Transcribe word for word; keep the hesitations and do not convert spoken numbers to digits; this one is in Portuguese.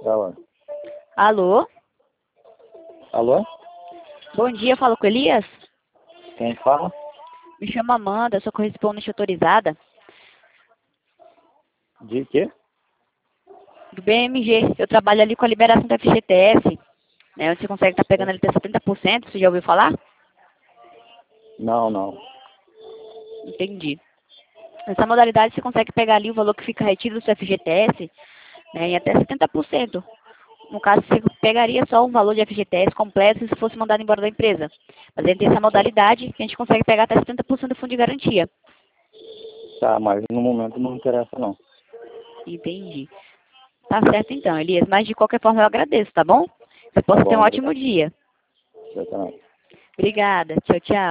Da hora. Alô? Alô? Bom dia, eu falo com Elias? Quem fala? Me chamo Amanda, sou correspondente autorizada De quê? do B M G. Eu trabalho ali com a liberação do F G T S, né? Onde você consegue estar pegando ali até setenta por cento, você já ouviu falar? Não, não. Entendi. Nessa modalidade você consegue pegar ali o valor que fica retido do seu F G T S, né, em até setenta por cento. No caso, você pegaria só um valor de F G T S completo se fosse mandado embora da empresa. Mas ele tem essa modalidade que a gente consegue pegar até setenta por cento do fundo de garantia. Tá, mas no momento não interessa não. Entendi. Tá certo então, Elias. Mas de qualquer forma eu agradeço, tá bom? Você possa Tá ter um bom, ótimo obrigado. dia. Você também. Obrigada. Tchau, tchau.